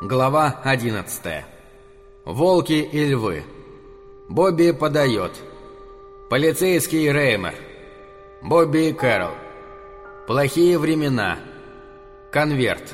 Глава 11. Волки и львы. Бобби подает. Полицейский Реймер. Бобби и Кэрол. Плохие времена. Конверт.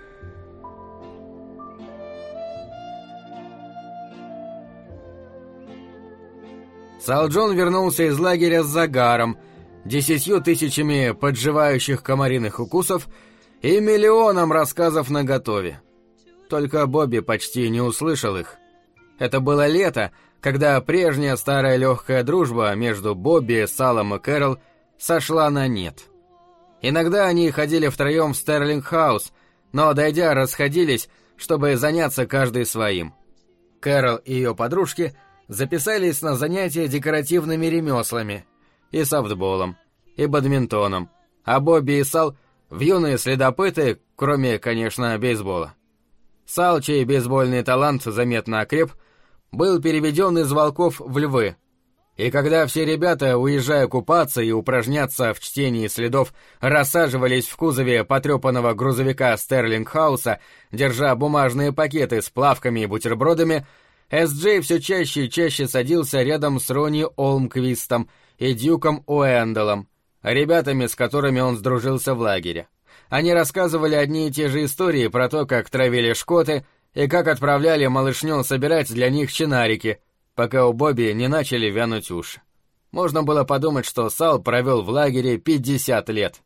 Сал Джон вернулся из лагеря с загаром, 10 тысячами подживающих комариных укусов и миллионом рассказов наготове. Только Бобби почти не услышал их. Это было лето, когда прежняя старая легкая дружба между Бобби, Салом и Кэрол сошла на нет. Иногда они ходили втроем в Стерлинг-хаус, но, дойдя, расходились, чтобы заняться каждый своим. Кэрол и ее подружки записались на занятия декоративными ремеслами, и софтболом, и бадминтоном, а Бобби и Сал в юные следопыты, кроме, конечно, бейсбола. Сал, чей бейсбольный талант заметно окреп, был переведен из волков в львы. И когда все ребята, уезжая купаться и упражняться в чтении следов, рассаживались в кузове потрепанного грузовика Стерлинг-хауса, держа бумажные пакеты с плавками и бутербродами, Эс-Джей все чаще и чаще садился рядом с Ронни Олмквистом и Дьюком Уэнделом, ребятами, с которыми он сдружился в лагере. Они рассказывали одни и те же истории про то, как травили шкоты и как отправляли малышню собирать для них чинарики, пока у Бобби не начали вянуть уши. Можно было подумать, что Сал провел в лагере 50 лет.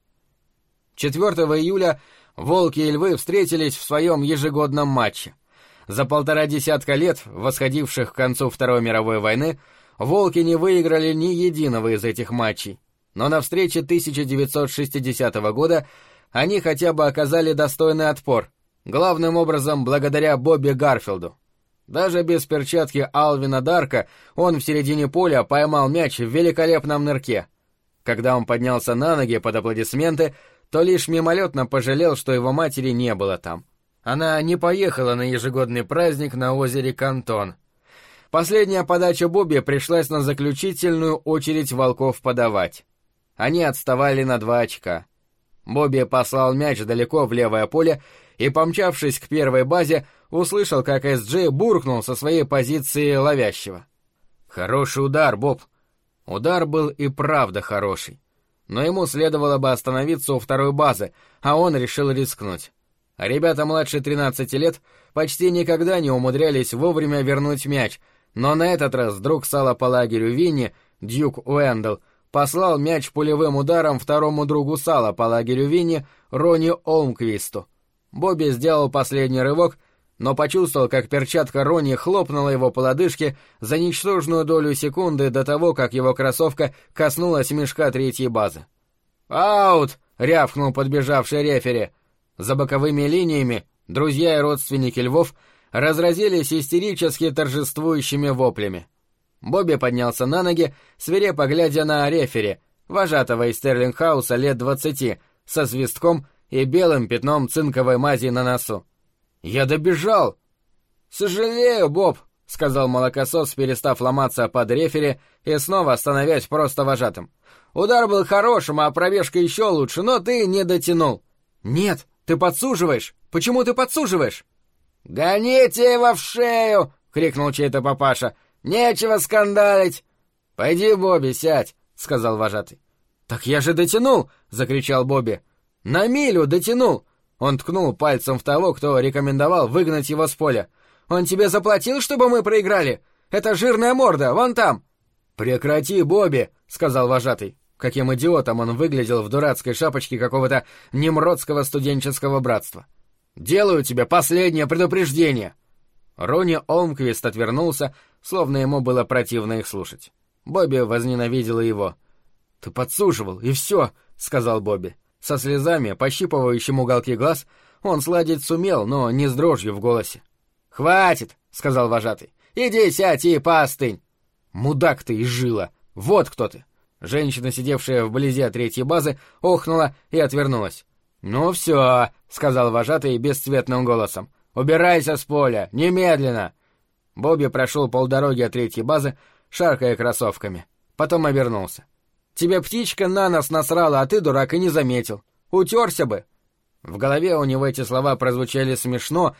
4 июля волки и львы встретились в своем ежегодном матче. За 1,5 десятка лет, восходивших к концу Второй мировой войны, волки не выиграли ни единого из этих матчей. Но на встрече 1960 года они хотя бы оказали достойный отпор, главным образом благодаря Бобби Гарфилду. Даже без перчатки Алвина Дарка он в середине поля поймал мяч в великолепном нырке. Когда он поднялся на ноги под аплодисменты, то лишь мимолетно пожалел, что его матери не было там. Она не поехала на ежегодный праздник на озере Кантон. Последняя подача Бобби пришлась на заключительную очередь волков подавать. Они отставали на 2 очка. Бобби послал мяч далеко в левое поле и, помчавшись к первой базе, услышал, как Эс-Джей буркнул со своей позиции ловящего. «Хороший удар, Боб!» Удар был и правда хороший. Но ему следовало бы остановиться у второй базы, а он решил рискнуть. Ребята младше 13 лет почти никогда не умудрялись вовремя вернуть мяч, но на этот раз друг Сала по лагерю Винни, Дьюк Уэндел, послал мяч пулевым ударом второму другу Сала по лагерю Винни, Ронни Олмквисту. Бобби сделал последний рывок, но почувствовал, как перчатка Ронни хлопнула его по лодыжке за ничтожную долю секунды до того, как его кроссовка коснулась мешка третьей базы. «Аут!» — рявкнул подбежавший рефери. За боковыми линиями друзья и родственники львов разразились истерически торжествующими воплями. Бобби поднялся на ноги, свирепо глядя на рефери, вожатого из Стерлинг-хауса лет 20, со свистком и белым пятном цинковой мази на носу. «Я добежал!» «Сожалею, Боб», — сказал молокосос, перестав ломаться под рефери и снова становясь просто вожатым. «Удар был хорошим, а пробежка еще лучше, но ты не дотянул». «Нет, ты подсуживаешь! Почему ты подсуживаешь?» «Гоните его в шею!» — крикнул чей-то папаша. «Нечего скандалить!» «Пойди, Бобби, сядь!» — сказал вожатый. «Так я же дотянул!» — закричал Бобби. «На милю дотянул!» Он ткнул пальцем в того, кто рекомендовал выгнать его с поля. «Он тебе заплатил, чтобы мы проиграли? Это жирная морда, вон там!» «Прекрати, Бобби!» — сказал вожатый. Каким идиотом он выглядел в дурацкой шапочке какого-то немродского студенческого братства. «Делаю тебе последнее предупреждение!» Ронни Олмквист отвернулся, словно ему было противно их слушать. Бобби возненавидела его. «Ты подсуживал, и все», — сказал Бобби. Со слезами, пощипывающим уголки глаз, он сладить сумел, но не с дрожью в голосе. «Хватит», — сказал вожатый. «Иди сядь и поостынь». «Мудак ты и жила! Вот кто ты!» Женщина, сидевшая вблизи от третьей базы, охнула и отвернулась. «Ну все», — сказал вожатый бесцветным голосом. «Убирайся с поля! Немедленно!» Бобби прошел полдороги от третьей базы, шаркая кроссовками. Потом обернулся. «Тебе птичка на нос насрала, а ты, дурак, и не заметил. Утерся бы!» В голове у него эти слова прозвучали смешно,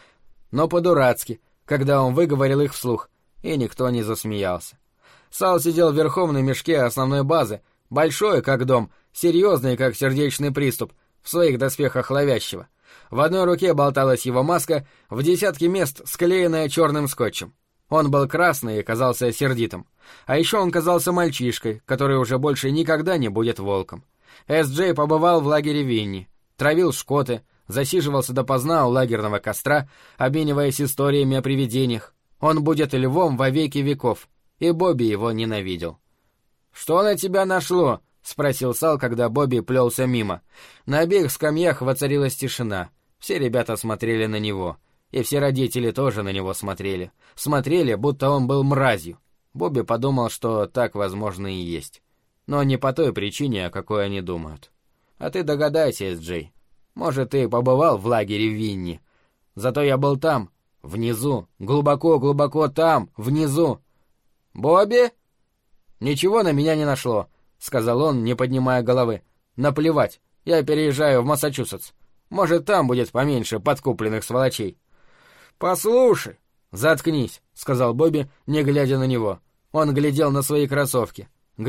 но по-дурацки, когда он выговорил их вслух, и никто не засмеялся. Сал сидел верхом на мешке основной базы, большой, как дом, серьезный, как сердечный приступ, в своих доспехах ловящего. В одной руке болталась его маска, в десятке мест склеенная черным скотчем. Он был красный и казался сердитым. А еще он казался мальчишкой, который уже больше никогда не будет волком. Эс-Джей побывал в лагере Винни, травил шкоты, засиживался допоздна у лагерного костра, обмениваясь историями о привидениях. Он будет львом во веки веков, и Бобби его ненавидел. «Что на тебя нашло?» — спросил Сал, когда Бобби плелся мимо. На обеих скамьях воцарилась тишина. Все ребята смотрели на него. И все родители тоже на него смотрели. Смотрели, будто он был мразью. Бобби подумал, что так, возможно, и есть. Но не по той причине, о какой они думают. А ты догадайся, Эс-Джей. Может, ты побывал в лагере Винни. Зато я был там, внизу, глубоко-глубоко там, внизу. «Бобби?» «Ничего на меня не нашло», — сказал он, не поднимая головы. «Наплевать, я переезжаю в Массачусетс. Может, там будет поменьше подкупленных сволочей». «Послушай». «Заткнись», — сказал Бобби, не глядя на него. Он глядел на свои кроссовки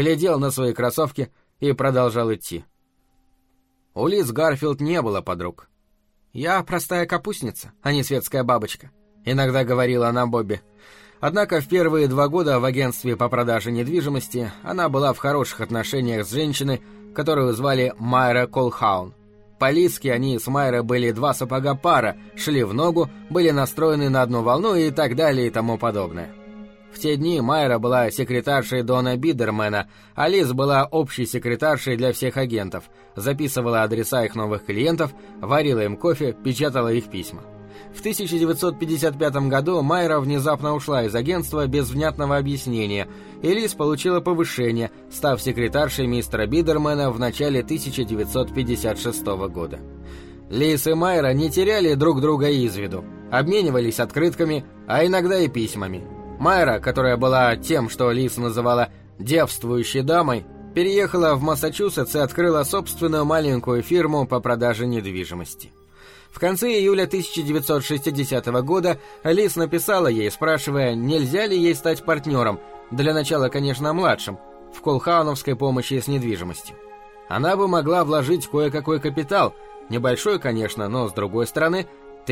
и продолжал идти. У Лиз Гарфилд не было подруг. «Я простая капустница, а не светская бабочка», — иногда говорила она Бобби. Однако в первые 2 года в агентстве по продаже недвижимости она была в хороших отношениях с женщиной, которую звали Майра Колхаун. По-лидски они с Майрой были 2 сапога пара, шли в ногу, были настроены на одну волну и так далее и тому подобное. В те дни Майра была секретаршей Дона Бидермена, а Лиз была общей секретаршей для всех агентов, записывала адреса их новых клиентов, варила им кофе, печатала их письма. В 1955 году Майра внезапно ушла из агентства без внятного объяснения, и Лиз получила повышение, став секретаршей мистера Бидермена в начале 1956 года. Лиз и Майра не теряли друг друга из виду, обменивались открытками, а иногда и письмами. Майра, которая была тем, что Лиз называла «девствующей дамой», переехала в Массачусетс и открыла собственную маленькую фирму по продаже недвижимости. В конце июля 1960 года Лиз написала ей, спрашивая, нельзя ли ей стать партнером, для начала, конечно, младшим, в колхауновской помощи с недвижимостью. Она бы могла вложить кое-какой капитал, небольшой, конечно, но, с другой стороны,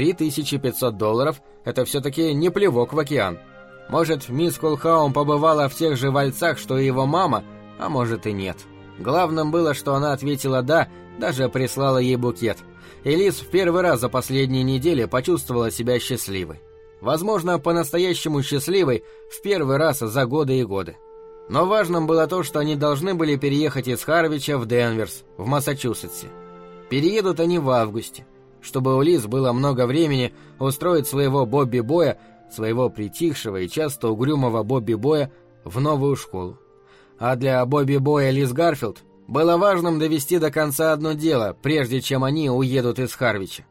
$3500 – это все-таки не плевок в океан. Может, мисс Колхаун побывала в тех же вальцах, что и его мама, а может и нет. Главным было, что она ответила «да», даже прислала ей букет. И Лиз в первый раз за последние недели почувствовала себя счастливой. Возможно, по-настоящему счастливой в первый раз за годы и годы. Но важным было то, что они должны были переехать из Харвича в Денверс, в Массачусетсе. Переедут они в августе, чтобы у Лиз было много времени устроить своего Бобби Боя, своего притихшего и часто угрюмого Бобби Боя, в новую школу. А для Бобби Боя Лиз Гарфилд было важным довести до конца одно дело, прежде чем они уедут из Харвича.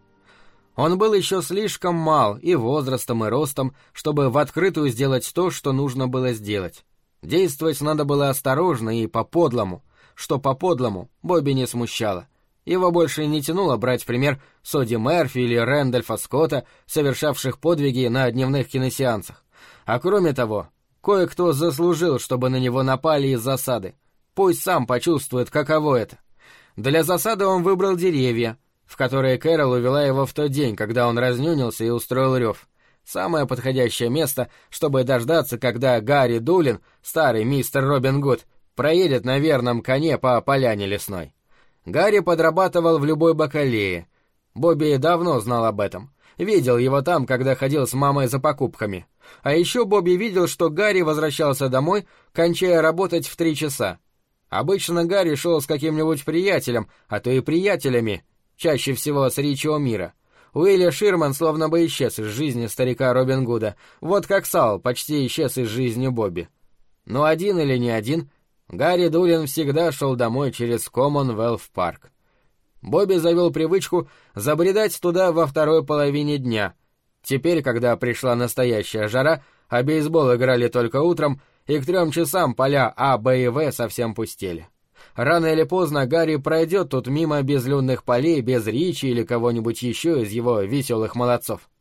Он был еще слишком мал и возрастом, и ростом, чтобы в открытую сделать то, что нужно было сделать. Действовать надо было осторожно и по-подлому, что по-подлому Бобби не смущало. Его больше не тянуло брать в пример Соди Мерфи или Рэндольфа Скотта, совершавших подвиги на дневных киносеансах. А кроме того, кое-кто заслужил, чтобы на него напали из засады. Пусть сам почувствует, каково это. Для засады он выбрал деревья, в которые Кэрол увела его в тот день, когда он разнюнился и устроил рев. Самое подходящее место, чтобы дождаться, когда Гарри Дулин, старый мистер Робин Гуд, проедет на верном коне по поляне лесной. Гарри подрабатывал в любой бакалее. Бобби давно знал об этом. Видел его там, когда ходил с мамой за покупками. А еще Бобби видел, что Гарри возвращался домой, кончая работать в 3 часа. Обычно Гарри шел с каким-нибудь приятелем, а то и приятелями, чаще всего с Ричи О'Мира. Уилли Ширман словно бы исчез из жизни старика Робин Гуда, вот как Сал почти исчез из жизни Бобби. Но один или не один, Гарри Дулин всегда шел домой через Коммонвелф Парк. Бобби завел привычку забредать туда во второй половине дня. Теперь, когда пришла настоящая жара, а бейсбол играли только утром, и к 3 часам поля А, Б и В совсем пустели. Рано или поздно Гарри пройдет тут мимо безлюдных полей без Ричи или кого-нибудь еще из его веселых молодцов.